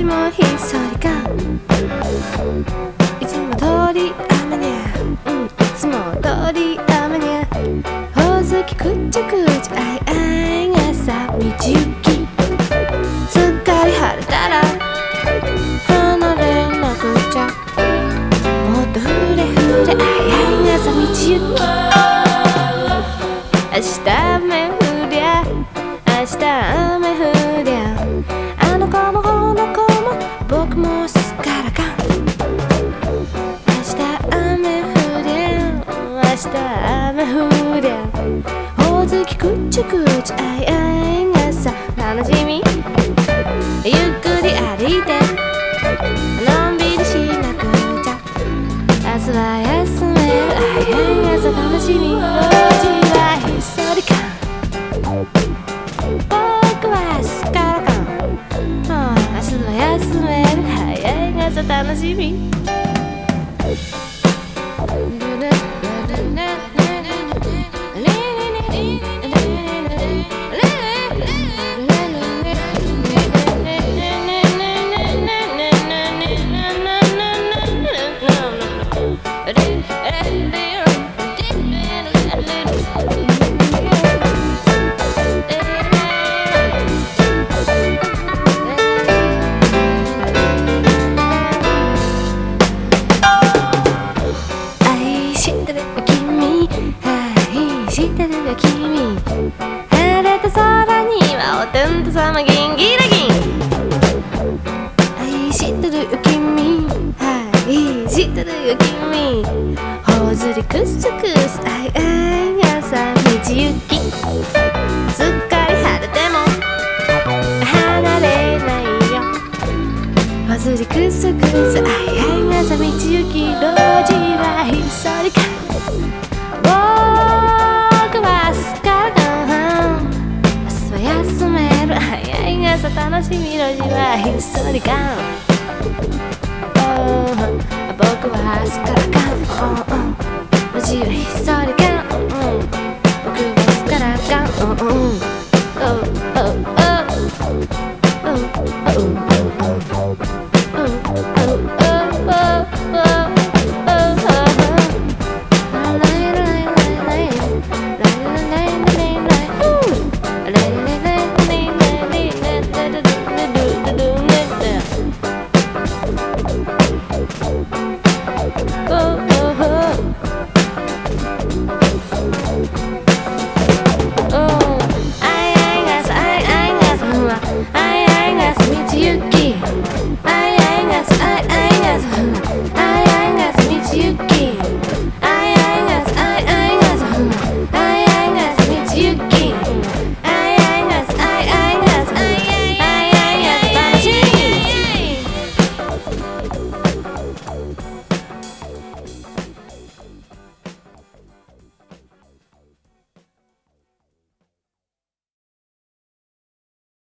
ちもひっそりかいつも通り雨にゃ、いつも通り雨にゃほおずきくっちゃくちゃあいあいがさ道行きすっかり晴れたら離れなくちゃもっとふれふれあいあいがさ道行き明日雨降りゃ明日雨降りゃあの子もこの子も僕もすっからかん明日雨降りゃ明日雨降りゃほおずきくっちゃくちゃあいあいがさ楽しみゆっくり歩いてのんびりしなくちゃ明日は休めるあいあいがさ楽しみ路地はひっそりか僕はすっからかん明日は休める早いがさ楽しみ知ってるよ君晴れた空にはお天道様ギンギラギン知ってるよ君知ってるよ君ほおずりくすくすあいあいがさ道行きすっかり晴れても離れないよほおずりくすくすあいあいがさ道行き路地はひっそりか楽しみ路地はひっそりかん僕はすっからかん路地はひっそりかん僕はすっからかん